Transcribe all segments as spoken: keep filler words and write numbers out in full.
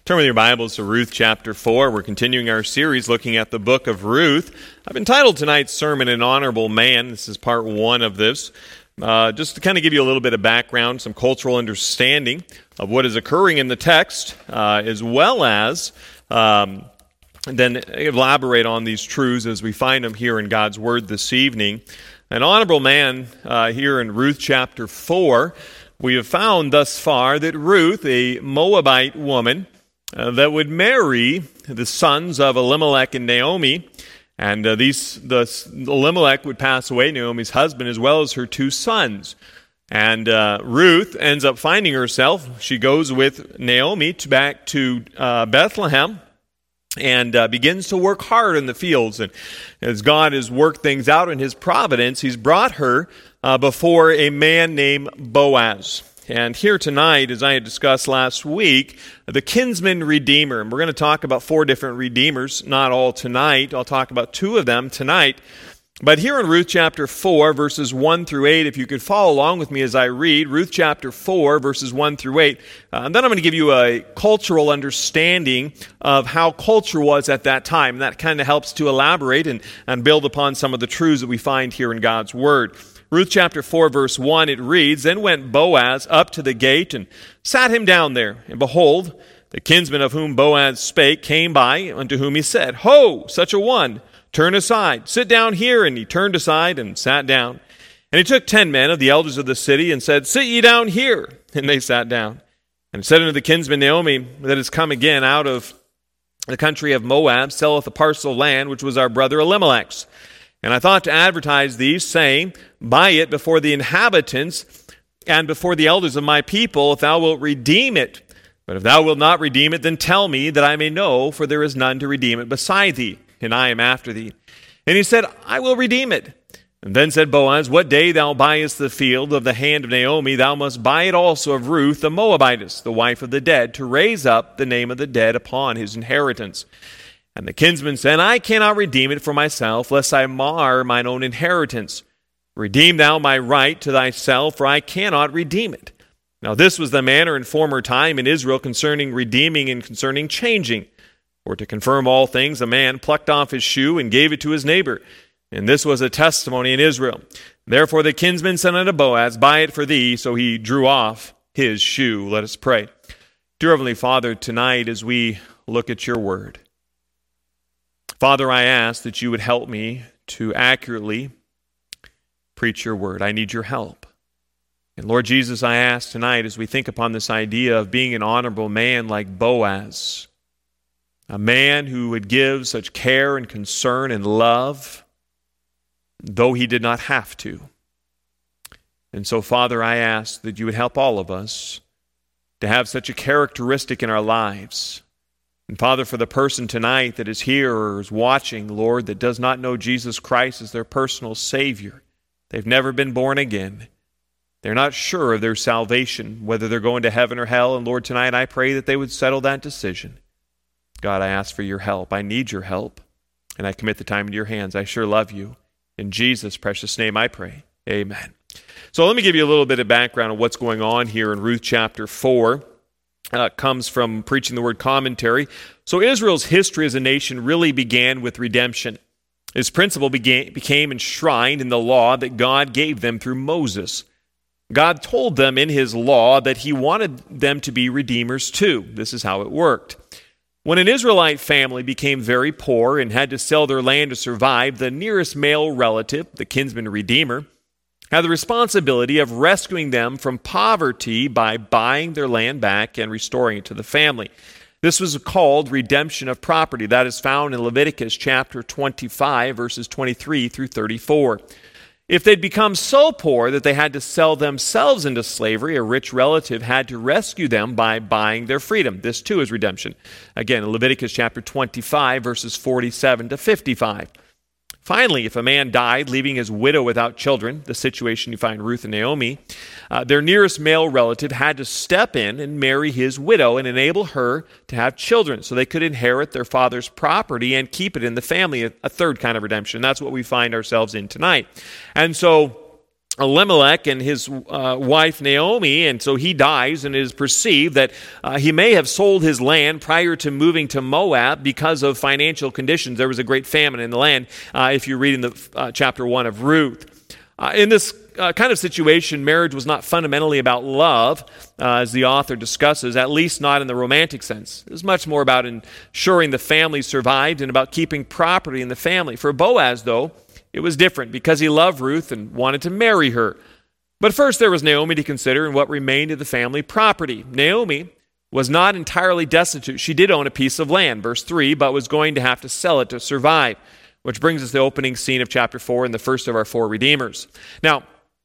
Turn with your Bibles to Ruth chapter four. We're continuing our series looking at the book of Ruth. I've entitled tonight's sermon, An Honorable Man. This is part one of this. Uh, just to kind of give you a little bit of background, some cultural understanding of what is occurring in the text, uh, as well as um, then elaborate on these truths as we find them here in God's Word this evening. An honorable man uh, here in Ruth chapter four, we have found thus far that Ruth, a Moabite woman, Uh, that would marry the sons of Elimelech and Naomi, and uh, these the Elimelech would pass away, Naomi's husband, as well as her two sons. And uh, Ruth ends up finding herself, she goes with Naomi to back to uh, Bethlehem, and uh, begins to work hard in the fields. And as God has worked things out in His providence, He's brought her uh, before a man named Boaz. And here tonight, as I had discussed last week, the kinsman redeemer. And we're going to talk about four different redeemers, not all tonight. I'll talk about two of them tonight. But here in Ruth chapter four, verses one through eight, if you could follow along with me as I read, Ruth chapter four, verses one through eight, uh, and then I'm going to give you a cultural understanding of how culture was at that time. And that kind of helps to elaborate and, and build upon some of the truths that we find here in God's Word. Ruth chapter four, verse one, it reads, Then went Boaz up to the gate and sat him down there. And behold, the kinsman of whom Boaz spake came by, unto whom he said, Ho, such a one, turn aside, sit down here. And he turned aside and sat down. And he took ten men of the elders of the city and said, Sit ye down here. And they sat down. And said unto the kinsman Naomi, that is come again out of the country of Moab, selleth a parcel of land, which was our brother Elimelech's. And I thought to advertise these, saying, Buy it before the inhabitants and before the elders of my people, if thou wilt redeem it. But if thou wilt not redeem it, then tell me, that I may know, for there is none to redeem it beside thee, and I am after thee. And he said, I will redeem it. And then said Boaz, What day thou buyest the field of the hand of Naomi, thou must buy it also of Ruth the Moabitess, the wife of the dead, to raise up the name of the dead upon his inheritance. And the kinsman said, I cannot redeem it for myself, lest I mar mine own inheritance. Redeem thou my right to thyself, for I cannot redeem it. Now this was the manner in former time in Israel concerning redeeming and concerning changing. For to confirm all things, a man plucked off his shoe and gave it to his neighbor. And this was a testimony in Israel. Therefore the kinsman said unto Boaz, Buy it for thee. So he drew off his shoe. Let us pray. Dear Heavenly Father, tonight as we look at your word, Father, I ask that you would help me to accurately preach your word. I need your help. And Lord Jesus, I ask tonight as we think upon this idea of being an honorable man like Boaz, a man who would give such care and concern and love, though he did not have to. And so, Father, I ask that you would help all of us to have such a characteristic in our lives. And Father, for the person tonight that is here or is watching, Lord, that does not know Jesus Christ as their personal Savior, they've never been born again. They're not sure of their salvation, whether they're going to heaven or hell. And Lord, tonight I pray that they would settle that decision. God, I ask for your help. I need your help. And I commit the time into your hands. I sure love you. In Jesus' precious name I pray. Amen. So let me give you a little bit of background on what's going on here in Ruth chapter four. Uh, comes from Preaching the Word commentary. So Israel's history as a nation really began with redemption. This principle began, became enshrined in the law that God gave them through Moses. God told them in his law that he wanted them to be redeemers too. This is how it worked. When an Israelite family became very poor and had to sell their land to survive, the nearest male relative, the kinsman redeemer, had the responsibility of rescuing them from poverty by buying their land back and restoring it to the family. This was called redemption of property. That is found in Leviticus chapter twenty-five, verses twenty-three through thirty-four. If they'd become so poor that they had to sell themselves into slavery, a rich relative had to rescue them by buying their freedom. This too is redemption. Again, in Leviticus chapter twenty-five, verses forty-seven to fifty-five. Finally, if a man died, leaving his widow without children, the situation you find Ruth and Naomi, uh, their nearest male relative had to step in and marry his widow and enable her to have children so they could inherit their father's property and keep it in the family, a, a third kind of redemption. That's what we find ourselves in tonight. And so Elimelech and his uh, wife Naomi, and so he dies, and it is perceived that uh, he may have sold his land prior to moving to Moab because of financial conditions. There was a great famine in the land, uh, if you read in the uh, chapter one of Ruth. Uh, in this uh, kind of situation, marriage was not fundamentally about love, uh, as the author discusses, at least not in the romantic sense. It was much more about ensuring the family survived and about keeping property in the family. For Boaz, though, it was different because he loved Ruth and wanted to marry her. But first there was Naomi to consider and what remained of the family property. Naomi was not entirely destitute. She did own a piece of land, verse three, but was going to have to sell it to survive, which brings us to the opening scene of chapter four and the first of our four redeemers. Now,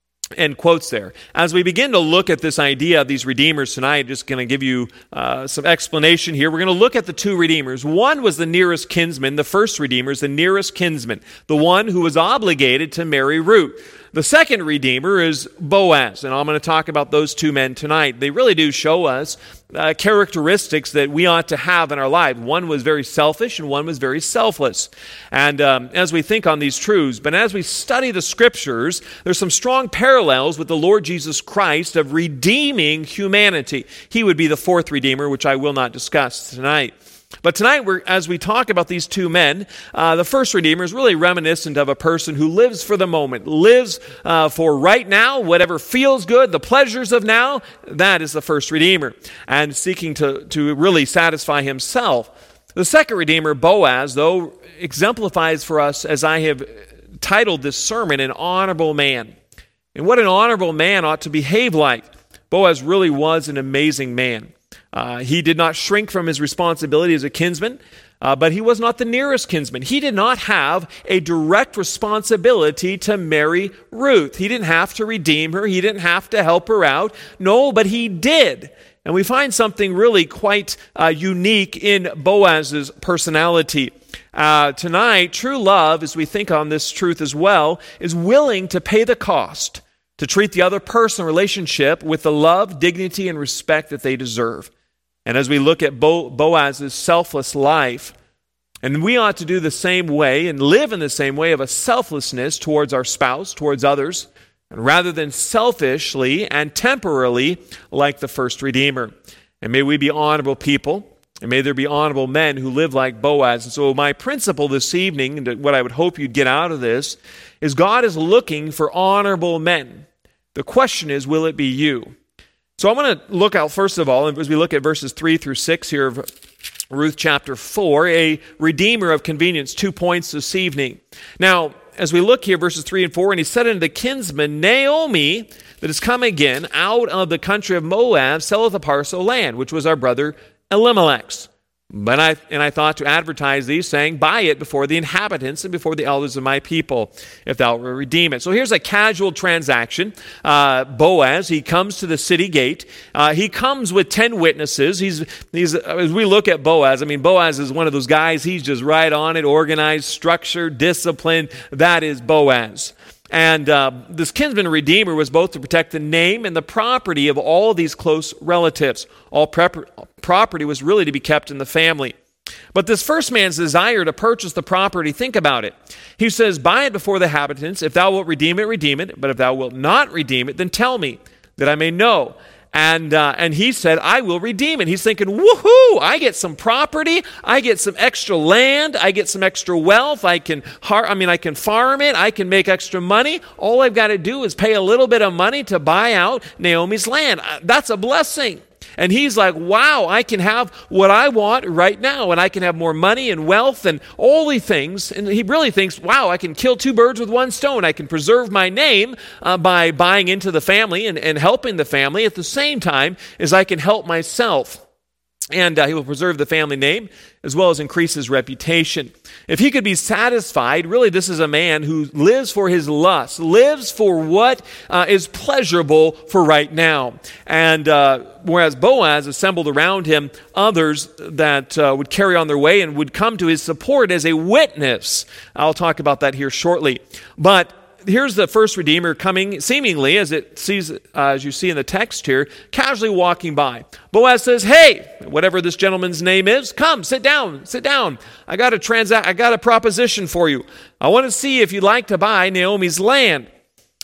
end quotes there. As we begin to look at this idea of these redeemers tonight, just going to give you uh, some explanation here. We're going to look at the two redeemers. One was the nearest kinsman. The first redeemer is the nearest kinsman, the one who was obligated to marry Ruth. The second redeemer is Boaz, and I'm going to talk about those two men tonight. They really do show us uh, characteristics that we ought to have in our life. One was very selfish, and one was very selfless. And um, as we think on these truths, but as we study the Scriptures, there's some strong parallels with the Lord Jesus Christ of redeeming humanity. He would be the fourth redeemer, which I will not discuss tonight. But tonight, we're, as we talk about these two men, uh, the first redeemer is really reminiscent of a person who lives for the moment, lives uh, for right now, whatever feels good, the pleasures of now. That is the first redeemer, and seeking to, to really satisfy himself. The second redeemer, Boaz, though, exemplifies for us, as I have titled this sermon, an honorable man. And what an honorable man ought to behave like. Boaz really was an amazing man. Uh, he did not shrink from his responsibility as a kinsman, uh, but he was not the nearest kinsman. He did not have a direct responsibility to marry Ruth. He didn't have to redeem her. He didn't have to help her out. No, but he did. And we find something really quite uh, unique in Boaz's personality. Uh, tonight, true love, as we think on this truth as well, is willing to pay the cost to treat the other person relationship with the love, dignity, and respect that they deserve. And as we look at Bo- Boaz's selfless life, and we ought to do the same way and live in the same way of a selflessness towards our spouse, towards others, and rather than selfishly and temporarily like the first redeemer. And may we be honorable people, and may there be honorable men who live like Boaz. And so my principle this evening, and what I would hope you'd get out of this, is God is looking for honorable men. The question is, will it be you? So I want to look out, first of all, as we look at verses three through six here of Ruth chapter four, a redeemer of convenience, two points this evening. Now, as we look here, verses three and four, and he said unto the kinsman, Naomi, that is come again out of the country of Moab, selleth a parcel of land, which was our brother Elimelech's. But I and I thought to advertise these, saying, buy it before the inhabitants and before the elders of my people, if thou wilt redeem it. So here's a casual transaction. Uh, Boaz, he comes to the city gate. Uh, he comes with ten witnesses. He's he's as we look at Boaz, I mean, Boaz is one of those guys, he's just right on it, organized, structured, disciplined. That is Boaz. And uh, this kinsman redeemer was both to protect the name and the property of all of these close relatives. All prep- property was really to be kept in the family. But this first man's desire to purchase the property, think about it. He says, buy it before the inhabitants. If thou wilt redeem it, redeem it. But if thou wilt not redeem it, then tell me, that I may know. And uh, and he said, I will redeem it. He's thinking, woohoo, I get some property, I get some extra land, I get some extra wealth, I can, har- I mean, I can farm it, I can make extra money. All I've got to do is pay a little bit of money to buy out Naomi's land. That's a blessing. And he's like, wow, I can have what I want right now, and I can have more money and wealth and all these things. And he really thinks, wow, I can kill two birds with one stone. I can preserve my name uh, by buying into the family and, and helping the family at the same time as I can help myself. And uh, he will preserve the family name as well as increase his reputation. If he could be satisfied, really this is a man who lives for his lust, lives for what uh, is pleasurable for right now. And uh, whereas Boaz assembled around him others that uh, would carry on their way and would come to his support as a witness. I'll talk about that here shortly. But here's the first redeemer coming, seemingly, as it sees, uh, as you see in the text here, casually walking by. Boaz says, "Hey, whatever this gentleman's name is, come, sit down, sit down. I got a transact, I got a proposition for you. I want to see if you'd like to buy Naomi's land."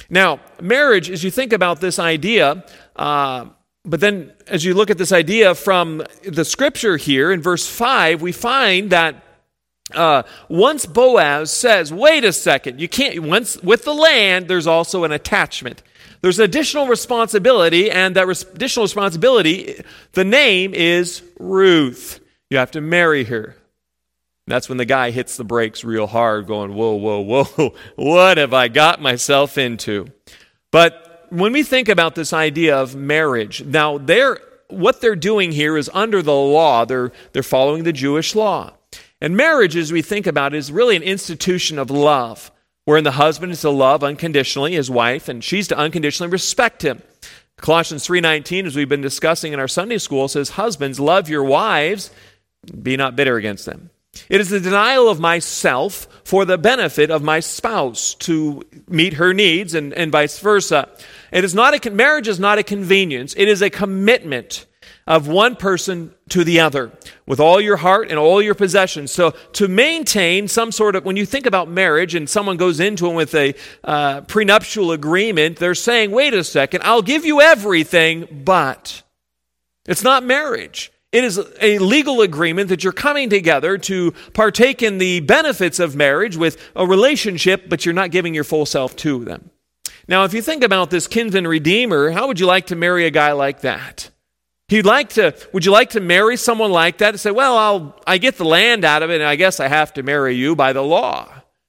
Now, marriage, as you think about this idea, uh, but then as you look at this idea from the scripture here in verse five, we find that uh, once Boaz says, wait a second, you can't, once with the land, there's also an attachment. There's additional responsibility, and that res- additional responsibility, the name is Ruth. You have to marry her. That's when the guy hits the brakes real hard, going, whoa, whoa, whoa, what have I got myself into? But when we think about this idea of marriage, now they're, what they're doing here is under the law. They're, they're following the Jewish law. And marriage, as we think about it, is really an institution of love, wherein the husband is to love unconditionally his wife, and she's to unconditionally respect him. Colossians three nineteen, as we've been discussing in our Sunday school, says, husbands, love your wives, be not bitter against them. It is the denial of myself for the benefit of my spouse to meet her needs, and, and vice versa. It is not a, marriage is not a convenience. It is a commitment of one person to the other with all your heart and all your possessions. So to maintain some sort of, when you think about marriage and someone goes into it with a uh, prenuptial agreement, they're saying, wait a second, I'll give you everything, but it's not marriage. It is a legal agreement that you're coming together to partake in the benefits of marriage with a relationship, but you're not giving your full self to them. Now, if you think about this kinsman redeemer, how would you like to marry a guy like that? He'd like to, would you like to marry someone like that and say, well, I'll, I get the land out of it, and I guess I have to marry you by the law.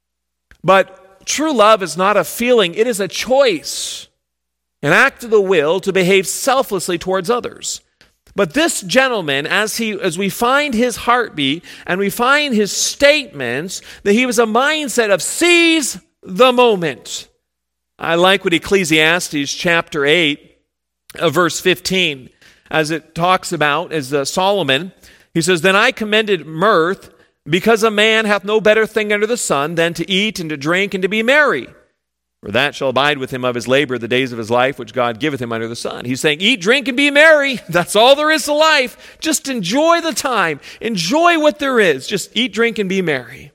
But true love is not a feeling, it is a choice, an act of the will to behave selflessly towards others. But this gentleman, as he, as we find his heartbeat and we find his statements, that he was a mindset of seize the moment. I like what Ecclesiastes chapter eight, uh, verse fifteen, as it talks about, as uh, Solomon, he says, then I commended mirth, because a man hath no better thing under the sun than to eat and to drink and to be merry. For that shall abide with him of his labor the days of his life, which God giveth him under the sun. He's saying, eat, drink, and be merry. That's all there is to life. Just enjoy the time. Enjoy what there is. Just eat, drink, and be merry.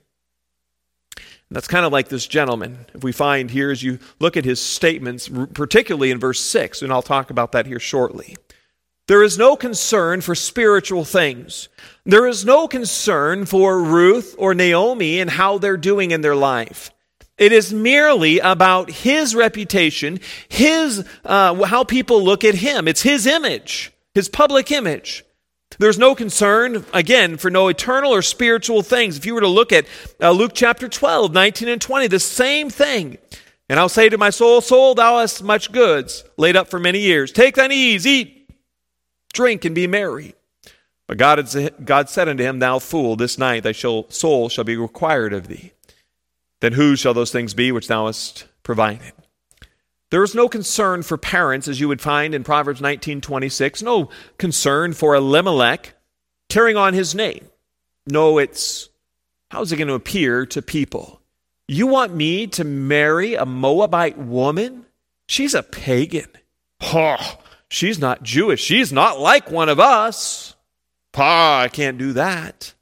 And that's kind of like this gentleman. If we find here, as you look at his statements, particularly in verse six, and I'll talk about that here shortly. There is no concern for spiritual things. There is no concern for Ruth or Naomi and how they're doing in their life. It is merely about his reputation, his uh, how people look at him. It's his image, his public image. There's no concern, again, for no eternal or spiritual things. If you were to look at uh, Luke chapter twelve, nineteen and twenty, the same thing. And I'll say to my soul, soul, thou hast much goods laid up for many years. Take thine ease, eat, drink, and be merry. But God, had, God said unto him, thou fool, this night thy soul shall be required of thee. Then whose shall those things be which thou hast provided? There is no concern for parents, as you would find in Proverbs nineteen twenty-six. No concern for Elimelech carrying on his name. No, it's, how's it going to appear to people? You want me to marry a Moabite woman? She's a pagan. Oh, she's not Jewish. She's not like one of us. Pa, I can't do that.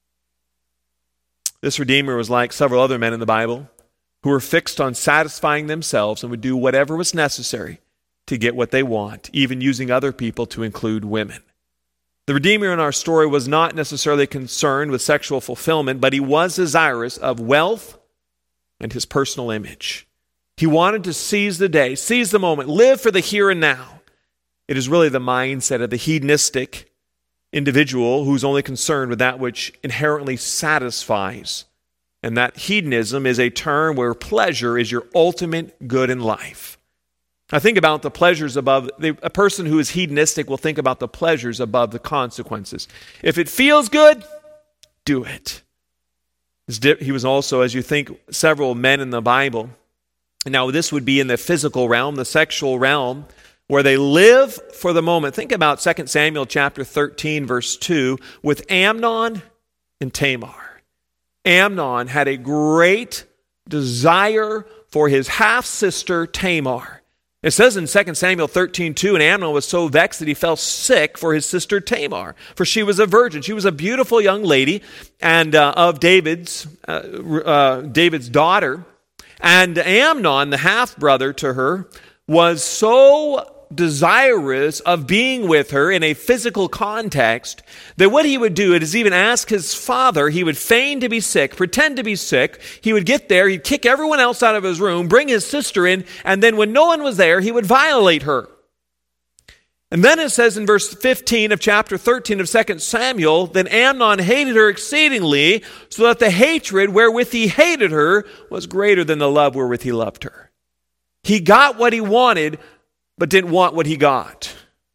This Redeemer was like several other men in the Bible who were fixed on satisfying themselves and would do whatever was necessary to get what they want, even using other people to include women. The Redeemer in our story was not necessarily concerned with sexual fulfillment, but he was desirous of wealth and his personal image. He wanted to seize the day, seize the moment, live for the here and now. It is really the mindset of the hedonistic individual who's only concerned with that which inherently satisfies. And that hedonism is a term where pleasure is your ultimate good in life. I think about the pleasures above, a person who is hedonistic will think about the pleasures above the consequences. If it feels good, do it. He was also, as you think, several men in the Bible. Now this would be in the physical realm, the sexual realm, where they live for the moment. Think about Second Samuel chapter thirteen, verse two, with Amnon and Tamar. Amnon had a great desire for his half-sister Tamar. It says in Second Samuel thirteen two, and Amnon was so vexed that he fell sick for his sister Tamar, for she was a virgin. She was a beautiful young lady and uh, of David's, uh, uh, David's daughter. And Amnon, the half-brother to her, was so desirous of being with her in a physical context that what he would do is even ask his father. He would feign to be sick, pretend to be sick. He would get there, he'd kick everyone else out of his room, bring his sister in, and then when no one was there, he would violate her. And then it says in verse fifteen of chapter thirteen of Second Samuel, then Amnon hated her exceedingly, so that the hatred wherewith he hated her was greater than the love wherewith he loved her. He got what he wanted, but didn't want what he got.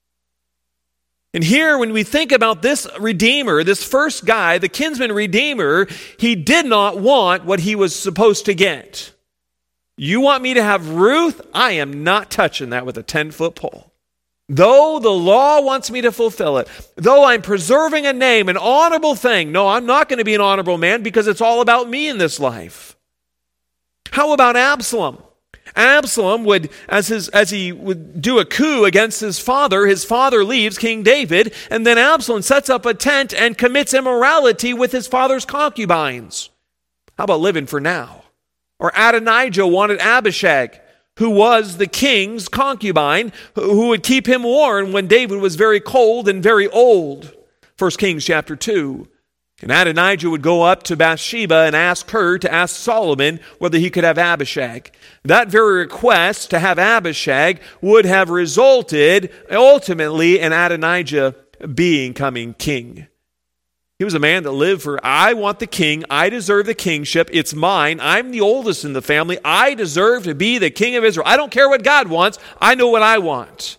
And here, when we think about this Redeemer, this first guy, the kinsman Redeemer, he did not want what he was supposed to get. You want me to have Ruth? I am not touching that with a ten-foot pole. Though the law wants me to fulfill it, though I'm preserving a name, an honorable thing, no, I'm not going to be an honorable man because it's all about me in this life. How about Absalom? Absalom would, as his as he would do a coup against his father, his father leaves, King David, and then Absalom sets up a tent and commits immorality with his father's concubines. How about living for now? Or Adonijah wanted Abishag, who was the king's concubine, who would keep him warm when David was very cold and very old. First Kings chapter two. And Adonijah would go up to Bathsheba and ask her to ask Solomon whether he could have Abishag. That very request to have Abishag would have resulted ultimately in Adonijah becoming king. He was a man that lived for, I want the king, I deserve the kingship, it's mine, I'm the oldest in the family, I deserve to be the king of Israel. I don't care what God wants, I know what I want.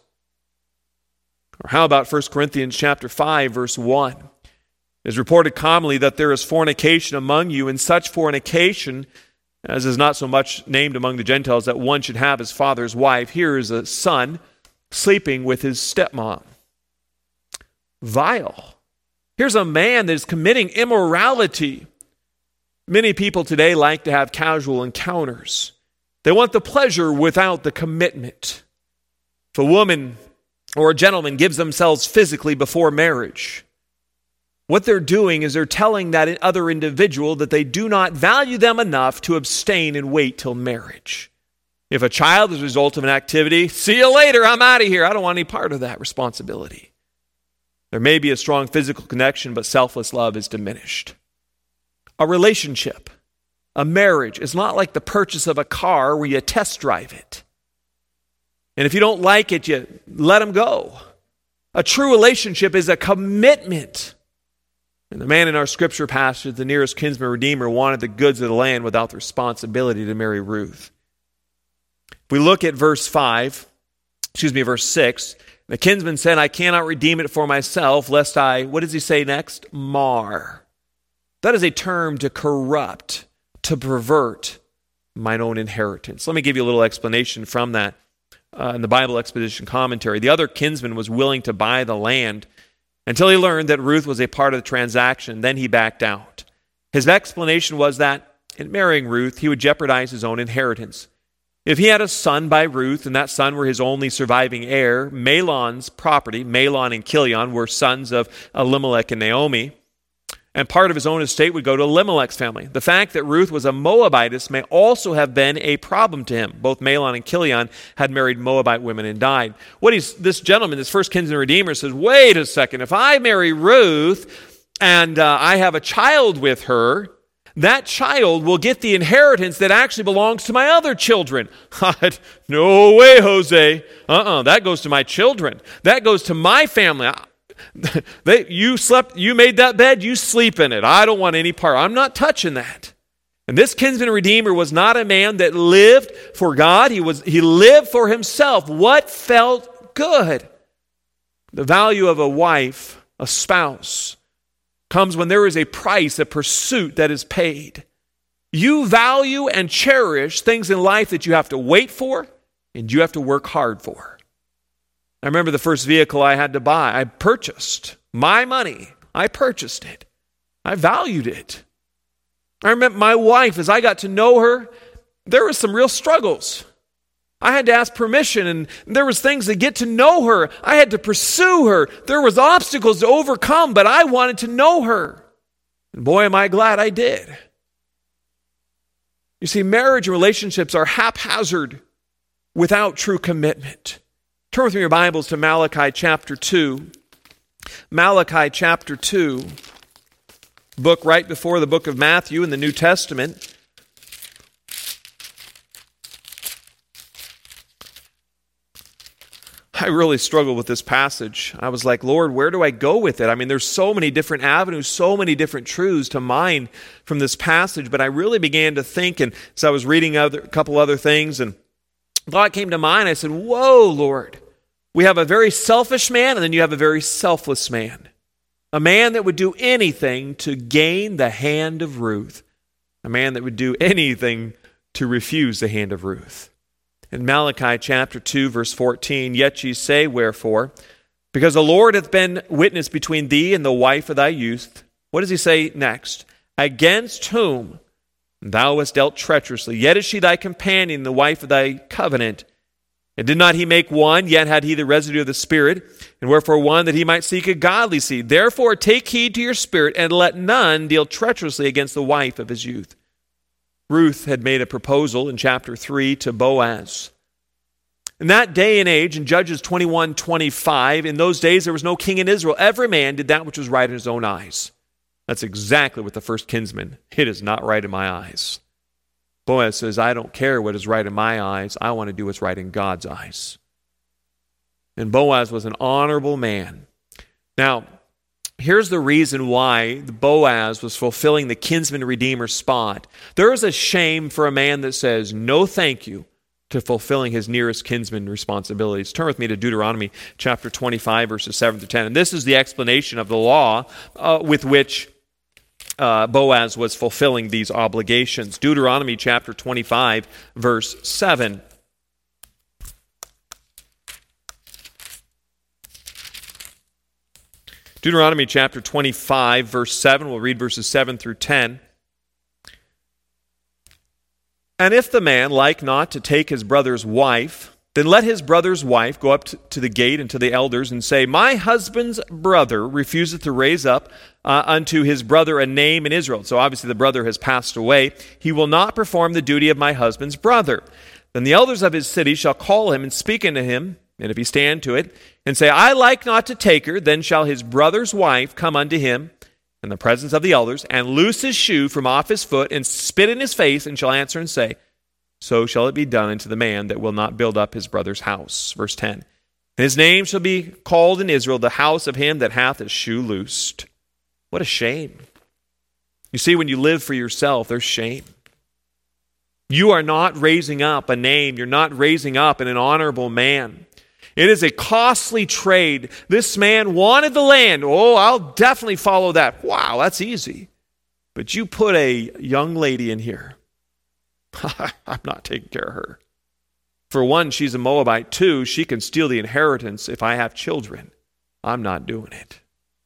Or how about First Corinthians chapter five, verse one? It is reported commonly that there is fornication among you, and such fornication as is not so much named among the Gentiles that one should have his father's wife. Here is a son sleeping with his stepmom. Vile. Here's a man that is committing immorality. Many people today like to have casual encounters. They want the pleasure without the commitment. If a woman or a gentleman gives themselves physically before marriage, what they're doing is they're telling that other individual that they do not value them enough to abstain and wait till marriage. If a child is a result of an activity, see you later, I'm out of here. I don't want any part of that responsibility. There may be a strong physical connection, but selfless love is diminished. A relationship, a marriage, is not like the purchase of a car where you test drive it. And if you don't like it, you let them go. A true relationship is a commitment. And the man in our scripture passage, the nearest kinsman redeemer, wanted the goods of the land without the responsibility to marry Ruth. If we look at verse five, excuse me, verse six, the kinsman said, I cannot redeem it for myself, lest I, what does he say next? Mar. That is a term to corrupt, to pervert mine own inheritance. Let me give you a little explanation from that uh, in the Bible Exposition Commentary. The other kinsman was willing to buy the land until he learned that Ruth was a part of the transaction. Then he backed out. His explanation was that in marrying Ruth, he would jeopardize his own inheritance. If he had a son by Ruth, and that son were his only surviving heir, Mahlon's property, Mahlon and Chilion, were sons of Elimelech and Naomi, and part of his own estate would go to Elimelech's family. The fact that Ruth was a Moabitess may also have been a problem to him. Both Mahlon and Chilion had married Moabite women and died. What he's, this gentleman, this first kinsman redeemer, says, wait a second, if I marry Ruth and uh, I have a child with her, that child will get the inheritance that actually belongs to my other children. No way, Jose. Uh-uh, that goes to my children. That goes to my family. They, you slept, you made that bed, you sleep in it. I don't want any part. I'm not touching that. And this kinsman redeemer was not a man that lived for God. He was, he lived for himself. What felt good? The value of a wife, a spouse, comes when there is a price, a pursuit that is paid. You value and cherish things in life that you have to wait for and you have to work hard for. I remember the first vehicle I had to buy. I purchased my money. I purchased it. I valued it. I remember my wife, as I got to know her, there were some real struggles. I had to ask permission, and there was things to get to know her. I had to pursue her. There was obstacles to overcome, but I wanted to know her. And boy, am I glad I did. You see, marriage and relationships are haphazard without true commitment. Turn with me your Bibles to Malachi chapter two. Malachi chapter two, book right before the book of Matthew in the New Testament. I really struggled with this passage. I was like, Lord, where do I go with it? I mean, there's so many different avenues, so many different truths to mine from this passage, but I really began to think, and as I was reading other, a couple other things, and a thought came to mind. I said, whoa, Lord, we have a very selfish man, and then you have a very selfless man. A man that would do anything to gain the hand of Ruth. A man that would do anything to refuse the hand of Ruth. In Malachi chapter two, verse fourteen, yet ye say, wherefore? Because the Lord hath been witness between thee and the wife of thy youth. What does he say next? Against whom thou hast dealt treacherously, yet is she thy companion, the wife of thy covenant. And did not he make one, yet had he the residue of the Spirit, and wherefore one, that he might seek a godly seed. Therefore take heed to your spirit, and let none deal treacherously against the wife of his youth. Ruth had made a proposal in chapter three to Boaz. In that day and age, in Judges twenty-one twenty-five, in those days there was no king in Israel. Every man did that which was right in his own eyes. That's exactly what the first kinsman, it is not right in my eyes. Boaz says, I don't care what is right in my eyes. I want to do what's right in God's eyes. And Boaz was an honorable man. Now, here's the reason why Boaz was fulfilling the kinsman-redeemer spot. There is a shame for a man that says, no thank you, to fulfilling his nearest kinsman responsibilities. Turn with me to Deuteronomy chapter twenty-five, verses seven to ten. And this is the explanation of the law uh, with which uh, Boaz was fulfilling these obligations. Deuteronomy chapter twenty-five, verse seven. Deuteronomy chapter twenty-five, verse seven. We'll read verses seven through ten. And if the man like not to take his brother's wife, then let his brother's wife go up to the gate and to the elders and say, my husband's brother refuseth to raise up uh, unto his brother a name in Israel. So obviously the brother has passed away. He will not perform the duty of my husband's brother. Then the elders of his city shall call him and speak unto him, and if he stand to it, and say, I like not to take her, then shall his brother's wife come unto him in the presence of the elders, and loose his shoe from off his foot, and spit in his face, and shall answer and say, so shall it be done unto the man that will not build up his brother's house. Verse ten. And his name shall be called in Israel the house of him that hath his shoe loosed. What a shame. You see, when you live for yourself, there's shame. You are not raising up a name. You're not raising up an honorable man. It is a costly trade. This man wanted the land. Oh, I'll definitely follow that. Wow, that's easy. But you put a young lady in here. I'm not taking care of her. For one, she's a Moabite. Two, she can steal the inheritance if I have children. I'm not doing it.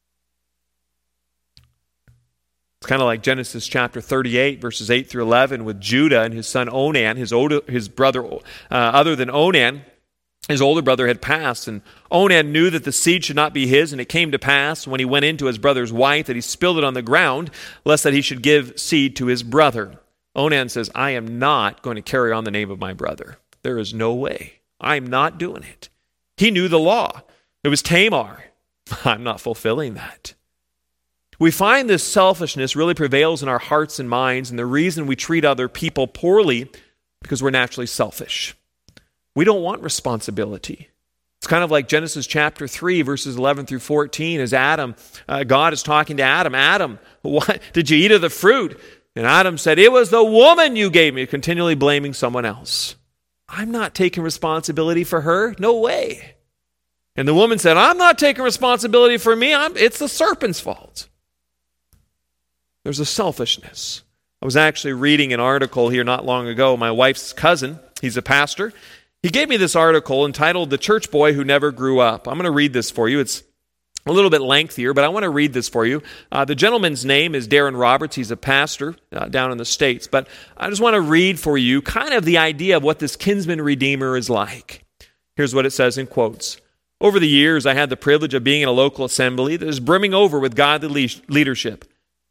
It's kind of like Genesis chapter thirty-eight, verses eight through eleven, with Judah and his son Onan, his older, his brother, uh, other than Onan, his older brother had passed, and Onan knew that the seed should not be his, and it came to pass when he went into his brother's wife that he spilled it on the ground, lest that he should give seed to his brother. Onan says, I am not going to carry on the name of my brother. There is no way. I'm not doing it. He knew the law. It was Tamar. I'm not fulfilling that. We find this selfishness really prevails in our hearts and minds, and the reason we treat other people poorly because we're naturally selfish. We don't want responsibility. It's kind of like Genesis chapter three, verses eleven through fourteen, as Adam, uh, God is talking to Adam. Adam, what, did you eat of the fruit? And Adam said, it was the woman you gave me, continually blaming someone else. I'm not taking responsibility for her. No way. And the woman said, I'm not taking responsibility for me. I'm, it's the serpent's fault. There's a selfishness. I was actually reading an article here not long ago. My wife's cousin, he's a pastor. He gave me this article entitled The Church Boy Who Never Grew Up. I'm going to read this for you. It's a little bit lengthier, but I want to read this for you. Uh, the gentleman's name is Darren Roberts. He's a pastor uh, down in the States. But I just want to read for you kind of the idea of what this kinsman redeemer is like. Here's what it says in quotes. Over the years, I had the privilege of being in a local assembly that is brimming over with godly le- leadership.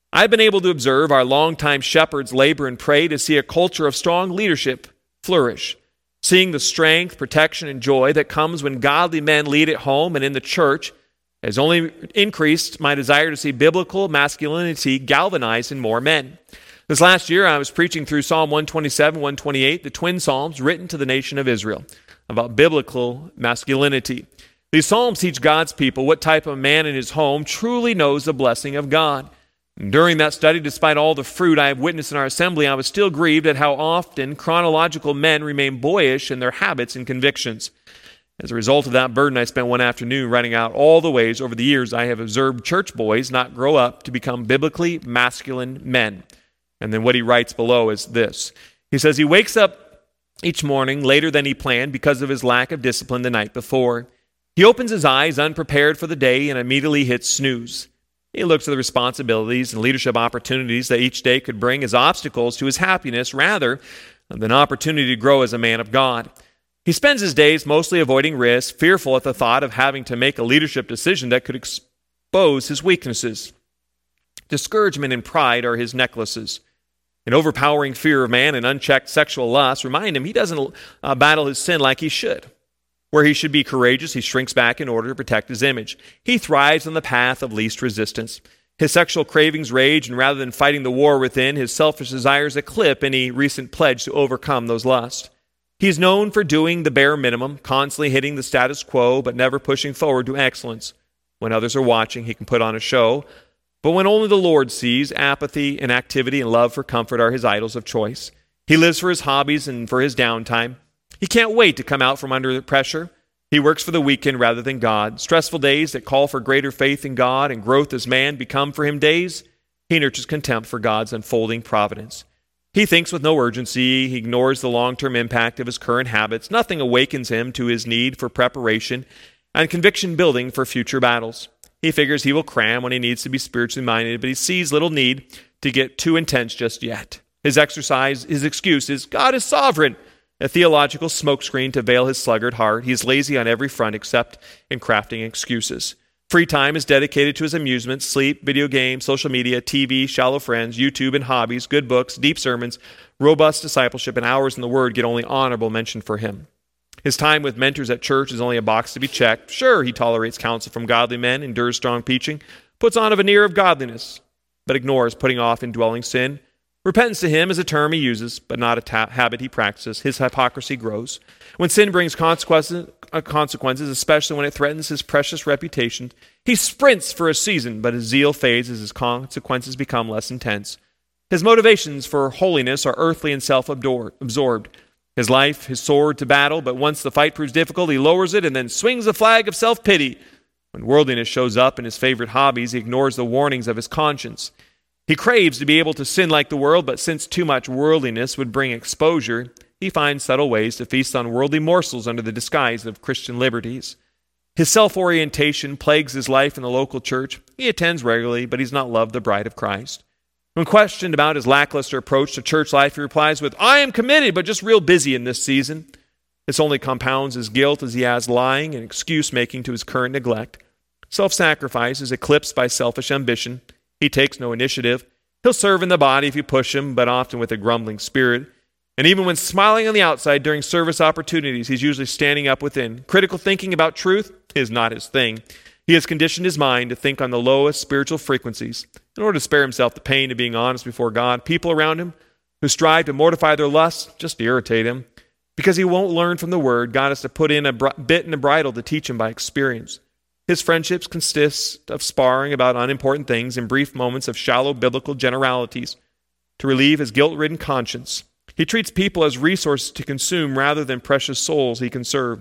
I've been able to observe our longtime shepherds labor and pray to see a culture of strong leadership flourish, seeing the strength, protection, and joy that comes when godly men lead at home and in the church has only increased my desire to see biblical masculinity galvanized in more men. This last year, I was preaching through Psalm one twenty-seven, one twenty-eight, the twin psalms written to the nation of Israel, about biblical masculinity. These psalms teach God's people what type of man in his home truly knows the blessing of God. And during that study, despite all the fruit I have witnessed in our assembly, I was still grieved at how often chronological men remain boyish in their habits and convictions. As a result of that burden, I spent one afternoon writing out all the ways over the years I have observed church boys not grow up to become biblically masculine men. And then what he writes below is this. He says he wakes up each morning later than he planned because of his lack of discipline the night before. He opens his eyes unprepared for the day and immediately hits snooze. He looks at the responsibilities and leadership opportunities that each day could bring as obstacles to his happiness rather than an opportunity to grow as a man of God. He spends his days mostly avoiding risk, fearful at the thought of having to make a leadership decision that could expose his weaknesses. Discouragement and pride are his necklaces. An overpowering fear of man and unchecked sexual lust remind him he doesn't uh, battle his sin like he should. Where he should be courageous, he shrinks back in order to protect his image. He thrives on the path of least resistance. His sexual cravings rage, and rather than fighting the war within, his selfish desires eclipse any recent pledge to overcome those lusts. He's known for doing the bare minimum, constantly hitting the status quo, but never pushing forward to excellence. When others are watching, he can put on a show. But when only the Lord sees, apathy, inactivity, and love for comfort are his idols of choice. He lives for his hobbies and for his downtime. He can't wait to come out from under the pressure. He works for the weekend rather than God. Stressful days that call for greater faith in God and growth as man become for him days. He nurtures contempt for God's unfolding providence. He thinks with no urgency. He ignores the long-term impact of his current habits. Nothing awakens him to his need for preparation and conviction building for future battles. He figures he will cram when he needs to be spiritually minded, but he sees little need to get too intense just yet. His exercise, his excuse is, God is sovereign, a theological smokescreen to veil his sluggard heart. He is lazy on every front except in crafting excuses. Free time is dedicated to his amusements, sleep, video games, social media, T V, shallow friends, YouTube, and hobbies, good books, deep sermons, robust discipleship, and hours in the Word get only honorable mention for him. His time with mentors at church is only a box to be checked. Sure, he tolerates counsel from godly men, endures strong preaching, puts on a veneer of godliness, but ignores putting off indwelling sin. Repentance to him is a term he uses, but not a ta- habit he practices. His hypocrisy grows. When sin brings consequences, uh, consequences, especially when it threatens his precious reputation, he sprints for a season, but his zeal fades as his consequences become less intense. His motivations for holiness are earthly and self-absorbed. His life, his sword to battle, but once the fight proves difficult, he lowers it and then swings the flag of self-pity. When worldliness shows up in his favorite hobbies, he ignores the warnings of his conscience. He craves to be able to sin like the world, but since too much worldliness would bring exposure, he finds subtle ways to feast on worldly morsels under the disguise of Christian liberties. His self-orientation plagues his life in the local church. He attends regularly, but he's not loved the bride of Christ. When questioned about his lackluster approach to church life, he replies with, I am committed, but just real busy in this season. This only compounds his guilt as he has lying and excuse-making to his current neglect. Self-sacrifice is eclipsed by selfish ambition. He takes no initiative. He'll serve in the body if you push him, but often with a grumbling spirit. And even when smiling on the outside during service opportunities, he's usually standing up within. Critical thinking about truth is not his thing. He has conditioned his mind to think on the lowest spiritual frequencies. In order to spare himself the pain of being honest before God, people around him who strive to mortify their lusts just irritate him. Because he won't learn from the Word, God has to put in a bit and a bridle to teach him by experience. His friendships consist of sparring about unimportant things and brief moments of shallow biblical generalities to relieve his guilt-ridden conscience. He treats people as resources to consume rather than precious souls he can serve.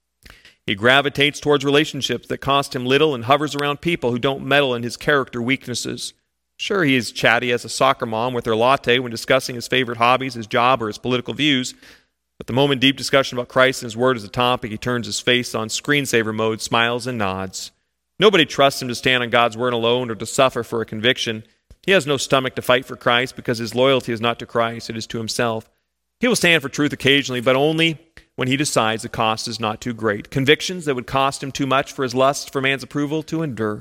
He gravitates towards relationships that cost him little and hovers around people who don't meddle in his character weaknesses. Sure, he is chatty as a soccer mom with her latte when discussing his favorite hobbies, his job, or his political views. But the moment deep discussion about Christ and his word is a topic, he turns his face on screensaver mode, smiles, and nods. Nobody trusts him to stand on God's word alone or to suffer for a conviction. He has no stomach to fight for Christ because his loyalty is not to Christ, it is to himself. He will stand for truth occasionally, but only when he decides the cost is not too great. Convictions that would cost him too much for his lust for man's approval to endure.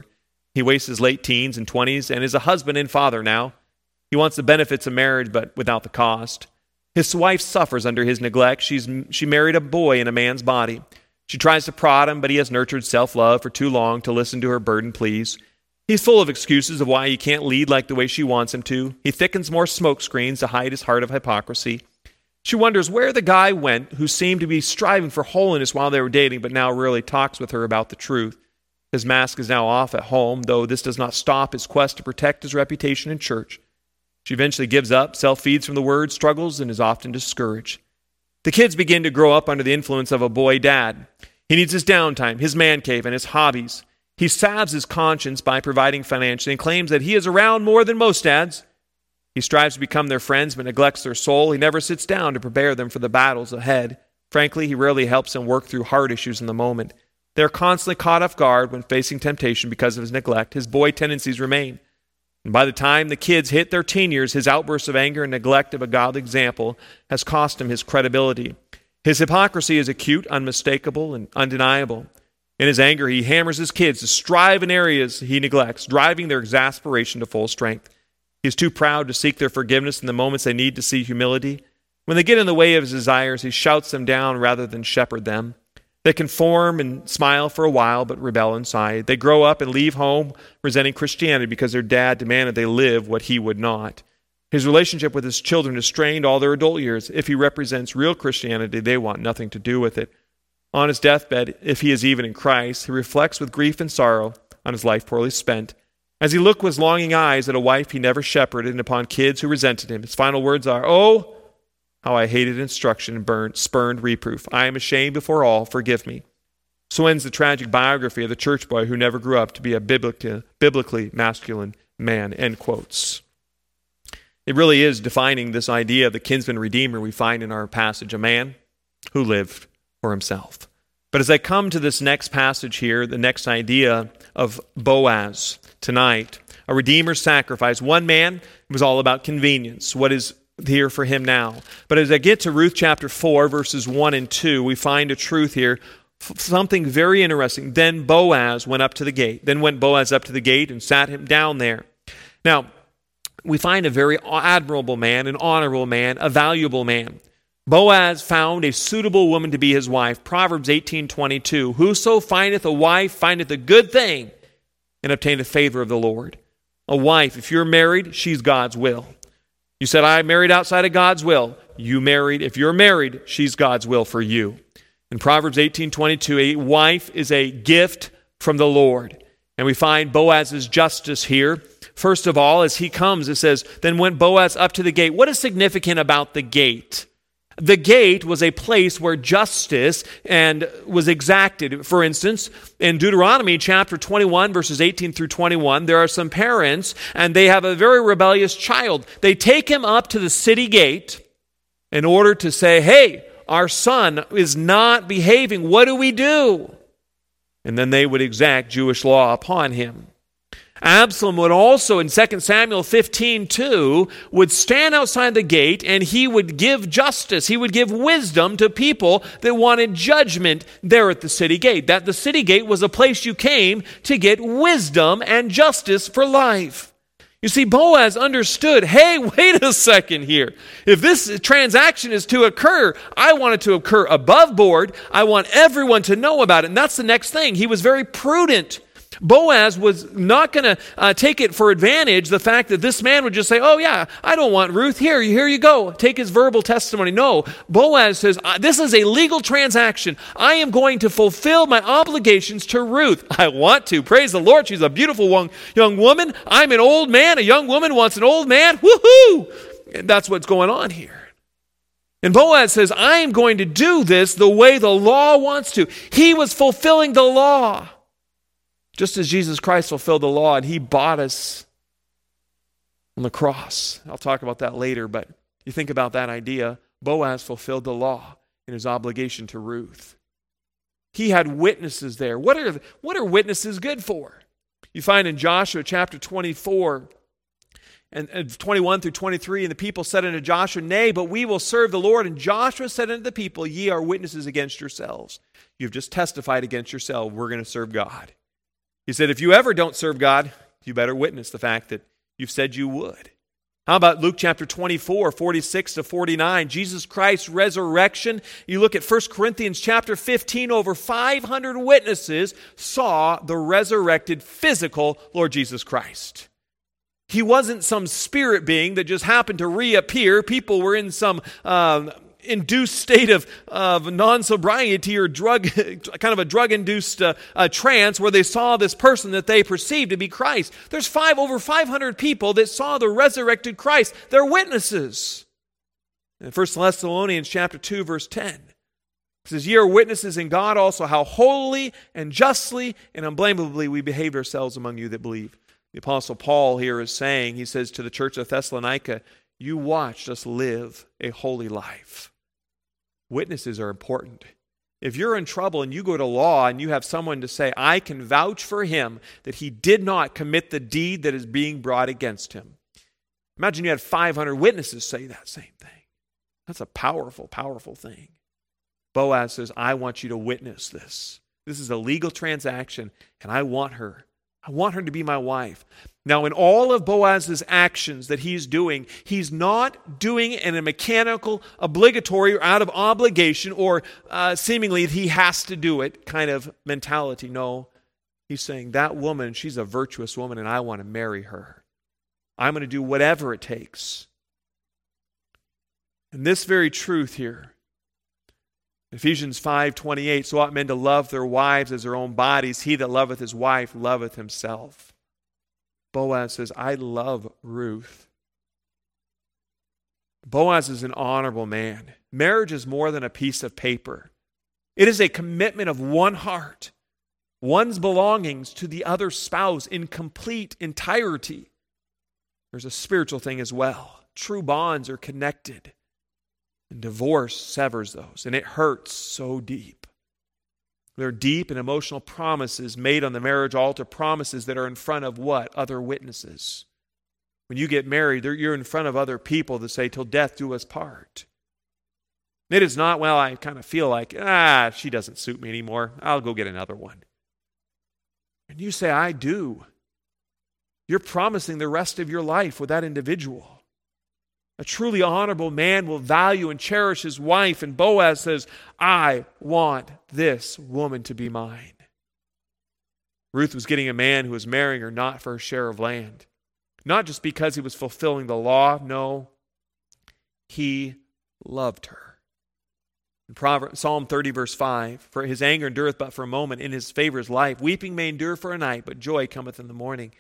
He wastes his late teens and twenties and is a husband and father now. He wants the benefits of marriage, but without the cost. His wife suffers under his neglect. She's, she married a boy in a man's body. She tries to prod him, but he has nurtured self-love for too long to listen to her burdened pleas. He's full of excuses of why he can't lead like the way she wants him to. He thickens more smoke screens to hide his heart of hypocrisy. She wonders where the guy went who seemed to be striving for holiness while they were dating, but now really talks with her about the truth. His mask is now off at home, though this does not stop his quest to protect his reputation in church. She eventually gives up, self-feeds from the word, struggles, and is often discouraged. The kids begin to grow up under the influence of a boy dad. He needs his downtime, his man cave, and his hobbies. He salves his conscience by providing financially and claims that he is around more than most dads. He strives to become their friends but neglects their soul. He never sits down to prepare them for the battles ahead. Frankly, he rarely helps them work through hard issues in the moment. They're constantly caught off guard when facing temptation because of his neglect. His boy tendencies remain. And by the time the kids hit their teen years, his outbursts of anger and neglect of a godly example has cost him his credibility. His hypocrisy is acute, unmistakable, and undeniable. In his anger, he hammers his kids to strive in areas he neglects, driving their exasperation to full strength. He is too proud to seek their forgiveness in the moments they need to see humility. When they get in the way of his desires, he shouts them down rather than shepherd them. They conform and smile for a while, but rebel inside. They grow up and leave home resenting Christianity because their dad demanded they live what he would not. His relationship with his children is strained all their adult years. If he represents real Christianity, they want nothing to do with it. On his deathbed, if he is even in Christ, he reflects with grief and sorrow on his life poorly spent. As he looked with longing eyes at a wife he never shepherded and upon kids who resented him, his final words are, "Oh, how I hated instruction and burned, spurned reproof. I am ashamed before all. Forgive me." So ends the tragic biography of the church boy who never grew up to be a biblically, biblically masculine man. End quotes. It really is defining this idea of the kinsman redeemer we find in our passage, a man who lived for himself. But as I come to this next passage here, the next idea of Boaz tonight, a redeemer's sacrifice. One man, it was all about convenience. What is here for him now? But as I get to Ruth chapter four, verses one and two, we find a truth here, something very interesting. Then Boaz went up to the gate. Then went Boaz up to the gate and sat him down there. Now, we find a very admirable man, an honorable man, a valuable man. Boaz found a suitable woman to be his wife. Proverbs eighteen twenty-two, "Whoso findeth a wife findeth a good thing and obtaineth favor of the Lord." A wife, if you're married, she's God's will. You said, "I married outside of God's will." You married, if you're married, she's God's will for you. In Proverbs eighteen twenty-two, a wife is a gift from the Lord. And we find Boaz's justice here. First of all, as he comes, it says, then went Boaz up to the gate. What is significant about the gate? The gate was a place where justice and was exacted. For instance, in Deuteronomy chapter twenty-one, verses eighteen through twenty-one, there are some parents and they have a very rebellious child. They take him up to the city gate in order to say, "Hey, our son is not behaving. What do we do?" And then they would exact Jewish law upon him. Absalom would also, in Second Samuel fifteen two, would stand outside the gate and he would give justice. He would give wisdom to people that wanted judgment there at the city gate. That the city gate was a place you came to get wisdom and justice for life. You see, Boaz understood, hey, wait a second here. If this transaction is to occur, I want it to occur above board. I want everyone to know about it. And that's the next thing. He was very prudent. Boaz was not going to uh, take it for advantage, the fact that this man would just say, "Oh yeah, I don't want Ruth. Here, here you go. Take his verbal testimony." No, Boaz says, this is a legal transaction. I am going to fulfill my obligations to Ruth. I want to. Praise the Lord. She's a beautiful young, young woman. I'm an old man. A young woman wants an old man. Woohoo! And that's what's going on here. And Boaz says, I am going to do this the way the law wants to. He was fulfilling the law. Just as Jesus Christ fulfilled the law and he bought us on the cross. I'll talk about that later, but you think about that idea. Boaz fulfilled the law in his obligation to Ruth. He had witnesses there. What are, what are witnesses good for? You find in Joshua chapter twenty-four and, and twenty-one through twenty-three, and the people said unto Joshua, "Nay, but we will serve the Lord." And Joshua said unto the people, "Ye are witnesses against yourselves. You've just testified against yourselves. We're going to serve God." He said, if you ever don't serve God, you better witness the fact that you've said you would. How about Luke chapter twenty-four, forty-six to forty-nine, Jesus Christ's resurrection? You look at First Corinthians chapter fifteen, over five hundred witnesses saw the resurrected physical Lord Jesus Christ. He wasn't some spirit being that just happened to reappear. People were in some um, induced state of, of non-sobriety or drug, kind of a drug-induced uh, uh, trance where they saw this person that they perceived to be Christ. There's five over five hundred people that saw the resurrected Christ. They're witnesses. In First Thessalonians chapter two, verse ten, it says, ye are witnesses in God also how holily and justly and unblameably we behaved ourselves among you that believe. The Apostle Paul here is saying, he says to the church of Thessalonica, you watched us live a holy life. Witnesses are important. If you're in trouble and you go to law and you have someone to say, I can vouch for him that he did not commit the deed that is being brought against him. Imagine you had five hundred witnesses say that same thing. That's a powerful, powerful thing. Boaz says, I want you to witness this. This is a legal transaction and I want her. I want her to be my wife. Now, in all of Boaz's actions that he's doing, he's not doing it in a mechanical, obligatory, or out of obligation, or uh, seemingly he has to do it kind of mentality. No, he's saying, that woman, she's a virtuous woman, and I want to marry her. I'm going to do whatever it takes. And this very truth here, Ephesians five twenty-eight, so ought men to love their wives as their own bodies. He that loveth his wife loveth himself. Boaz says, I love Ruth. Boaz is an honorable man. Marriage is more than a piece of paper. It is a commitment of one heart, one's belongings to the other spouse in complete entirety. There's a spiritual thing as well. True bonds are connected. And divorce severs those, and it hurts so deep. There are deep and emotional promises made on the marriage altar, promises that are in front of what? Other witnesses. When you get married, you're in front of other people that say, till death do us part. It is not, well, I kind of feel like, ah, she doesn't suit me anymore. I'll go get another one. And you say, I do. You're promising the rest of your life with that individual. A truly honorable man will value and cherish his wife. And Boaz says, I want this woman to be mine. Ruth was getting a man who was marrying her not for her share of land. Not just because he was fulfilling the law. No, he loved her. In Proverbs, Psalm thirty, verse five, for his anger endureth but for a moment, in his favor is life. Weeping may endure for a night, but joy cometh in the morning.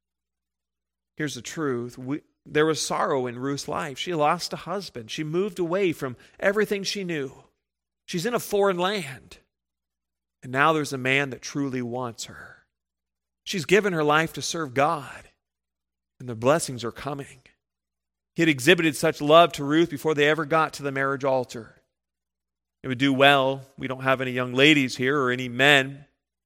Here's the truth. We, There was sorrow in Ruth's life. She lost a husband. She moved away from everything she knew. She's in a foreign land. And now there's a man that truly wants her. She's given her life to serve God. And the blessings are coming. He had exhibited such love to Ruth before they ever got to the marriage altar. It would do well. We don't have any young ladies here or any men.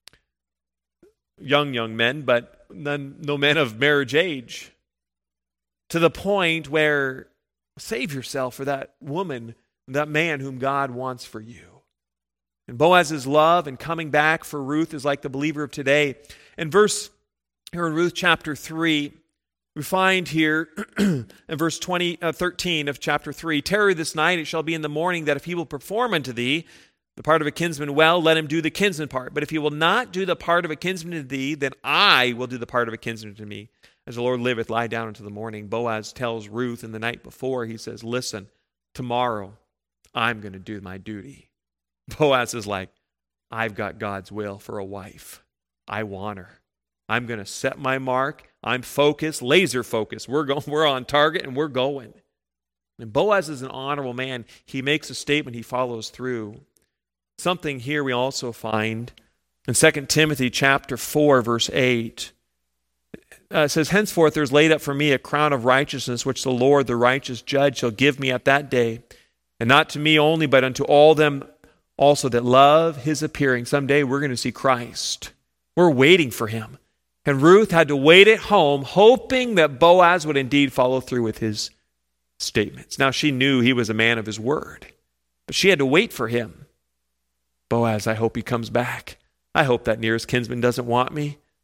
Young, young men, but none, no men of marriage age. To the point where save yourself for that woman, that man whom God wants for you. And Boaz's love and coming back for Ruth is like the believer of today. In verse, here in Ruth chapter three, we find here in verse twenty, uh, thirteen of chapter three, tarry this night, it shall be in the morning that if he will perform unto thee the part of a kinsman well, let him do the kinsman part. But if he will not do the part of a kinsman to thee, then I will do the part of a kinsman to me. As the Lord liveth, lie down until the morning. Boaz tells Ruth in the night before, he says, listen, tomorrow I'm going to do my duty. Boaz is like, I've got God's will for a wife. I want her. I'm going to set my mark. I'm focused, laser focused. We're going, we're on target and we're going. And Boaz is an honorable man. He makes a statement, he follows through. Something here we also find in Second Timothy chapter four, verse eight. Uh, it says, henceforth there is laid up for me a crown of righteousness, which the Lord, the righteous judge, shall give me at that day. And not to me only, but unto all them also that love his appearing. Someday we're going to see Christ. We're waiting for him. And Ruth had to wait at home, hoping that Boaz would indeed follow through with his statements. Now she knew he was a man of his word, but she had to wait for him. Boaz, I hope he comes back. I hope that nearest kinsman doesn't want me.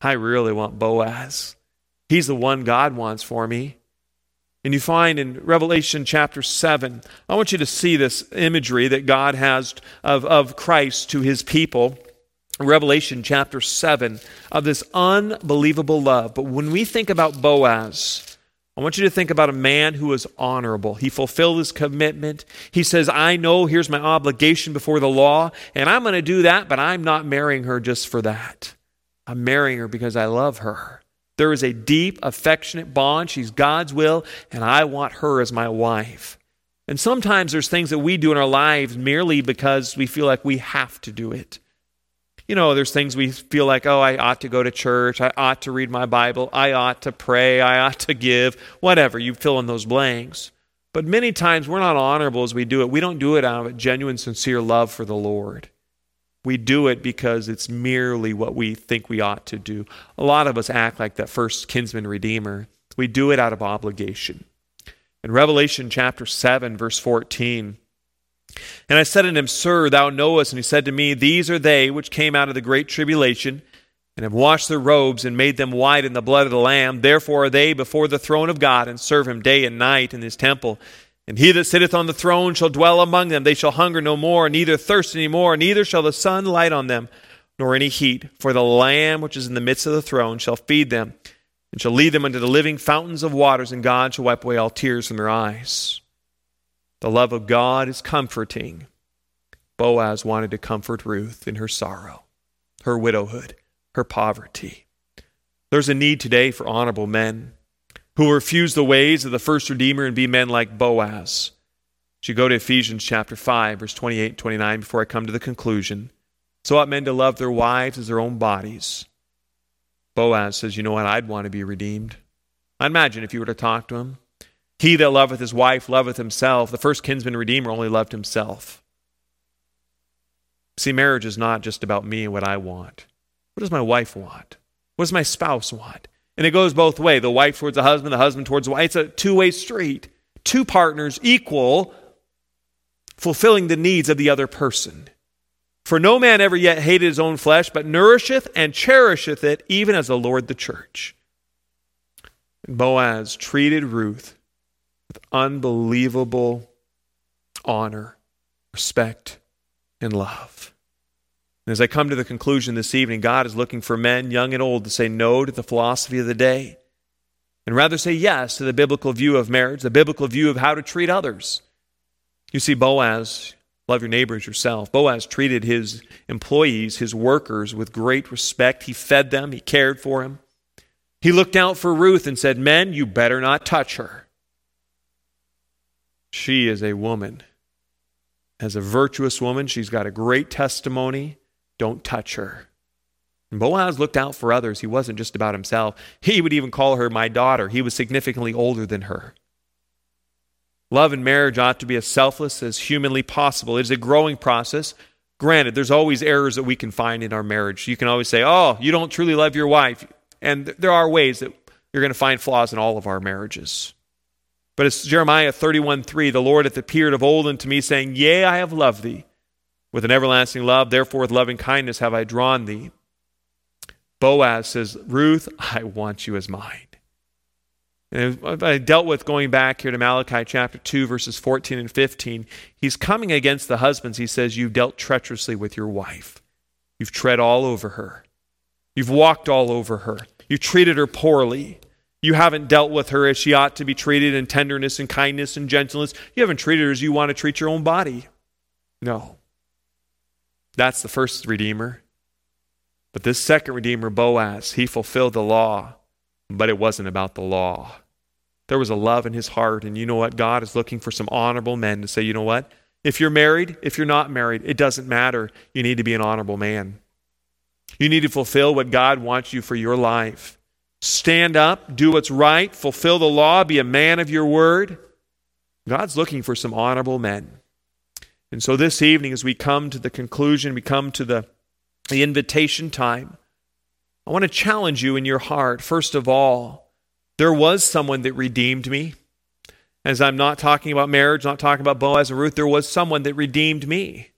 I really want Boaz. He's the one God wants for me. And you find in Revelation chapter seven, I want you to see this imagery that God has of, of Christ to his people. Revelation chapter seven, of this unbelievable love. But when we think about Boaz, I want you to think about a man who is honorable. He fulfilled his commitment. He says, I know here's my obligation before the law, and I'm going to do that, but I'm not marrying her just for that. I'm marrying her because I love her. There is a deep, affectionate bond. She's God's will, and I want her as my wife. And sometimes there's things that we do in our lives merely because we feel like we have to do it. You know, there's things we feel like, oh, I ought to go to church. I ought to read my Bible. I ought to pray. I ought to give. Whatever, you fill in those blanks. But many times we're not honorable as we do it. We don't do it out of a genuine, sincere love for the Lord. We do it because it's merely what we think we ought to do. A lot of us act like that first kinsman redeemer. We do it out of obligation. In Revelation chapter seven, verse fourteen, and I said unto him, Sir, thou knowest. And he said to me, These are they which came out of the great tribulation, and have washed their robes, and made them white in the blood of the Lamb. Therefore are they before the throne of God, and serve him day and night in his temple. And he that sitteth on the throne shall dwell among them. They shall hunger no more, neither thirst any more, neither shall the sun light on them, nor any heat. For the Lamb which is in the midst of the throne shall feed them, and shall lead them unto the living fountains of waters, and God shall wipe away all tears from their eyes. The love of God is comforting. Boaz wanted to comfort Ruth in her sorrow, her widowhood, her poverty. There's a need today for honorable men who will refuse the ways of the first Redeemer and be men like Boaz. You go to Ephesians chapter five, verse twenty-eight and twenty-nine before I come to the conclusion. So ought men to love their wives as their own bodies. Boaz says, you know what, I'd want to be redeemed. I imagine if you were to talk to him. He that loveth his wife loveth himself. The first kinsman redeemer only loved himself. See, marriage is not just about me and what I want. What does my wife want? What does my spouse want? And it goes both ways. The wife towards the husband, the husband towards the wife. It's a two-way street. Two partners equal, fulfilling the needs of the other person. For no man ever yet hated his own flesh, but nourisheth and cherisheth it, even as the Lord the church. And Boaz treated Ruth with unbelievable honor, respect, and love. And as I come to the conclusion this evening, God is looking for men, young and old, to say no to the philosophy of the day and rather say yes to the biblical view of marriage, the biblical view of how to treat others. You see, Boaz, love your neighbor as yourself. Boaz treated his employees, his workers, with great respect. He fed them. He cared for them. He looked out for Ruth and said, men, you better not touch her. She is a woman. As a virtuous woman, she's got a great testimony. Don't touch her. And Boaz looked out for others. He wasn't just about himself. He would even call her my daughter. He was significantly older than her. Love in marriage ought to be as selfless as humanly possible. It is a growing process. Granted, there's always errors that we can find in our marriage. You can always say, oh, you don't truly love your wife. And there are ways that you're going to find flaws in all of our marriages. But it's Jeremiah thirty-one three, the Lord hath appeared of old unto me, saying, yea, I have loved thee with an everlasting love, therefore with loving kindness have I drawn thee. Boaz says, Ruth, I want you as mine. And I dealt with going back here to Malachi chapter two, verses fourteen and fifteen. He's coming against the husbands. He says, you've dealt treacherously with your wife. You've tread all over her. You've walked all over her. You've treated her poorly. You haven't dealt with her as she ought to be treated in tenderness and kindness and gentleness. You haven't treated her as you want to treat your own body. No. That's the first Redeemer. But this second Redeemer, Boaz, he fulfilled the law, but it wasn't about the law. There was a love in his heart, and you know what? God is looking for some honorable men to say, you know what? If you're married, if you're not married, it doesn't matter. You need to be an honorable man. You need to fulfill what God wants you for your life. Stand up, do what's right, fulfill the law, be a man of your word. God's looking for some honorable men. And so this evening, as we come to the conclusion, we come to the, the invitation time, I want to challenge you in your heart. First of all, there was someone that redeemed me. As I'm not talking about marriage, not talking about Boaz and Ruth, there was someone that redeemed me.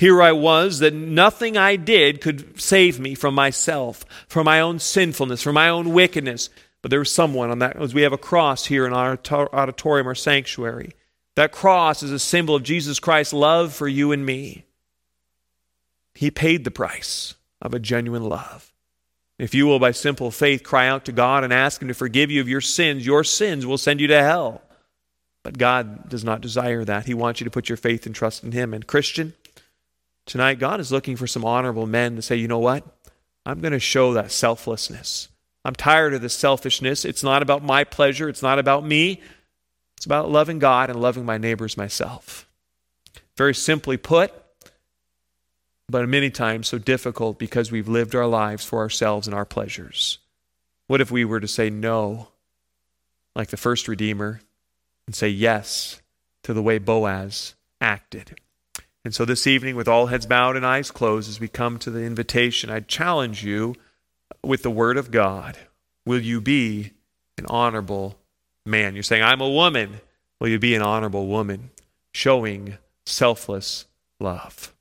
Here I was, that nothing I did could save me from myself, from my own sinfulness, from my own wickedness. But there was someone on that, as we have a cross here in our auditorium or sanctuary. That cross is a symbol of Jesus Christ's love for you and me. He paid the price of a genuine love. If you will, by simple faith, cry out to God and ask Him to forgive you of your sins, your sins will send you to hell. But God does not desire that. He wants you to put your faith and trust in Him. And Christian, tonight God is looking for some honorable men to say, you know what? I'm going to show that selflessness. I'm tired of this selfishness. It's not about my pleasure. It's not about me. It's about loving God and loving my neighbors myself. Very simply put, but many times so difficult because we've lived our lives for ourselves and our pleasures. What if we were to say no, like the first Redeemer, and say yes to the way Boaz acted? And so this evening, with all heads bowed and eyes closed, as we come to the invitation, I challenge you with the Word of God. Will you be an honorable man? You're saying, I'm a woman. Will you be an honorable woman, showing selfless love?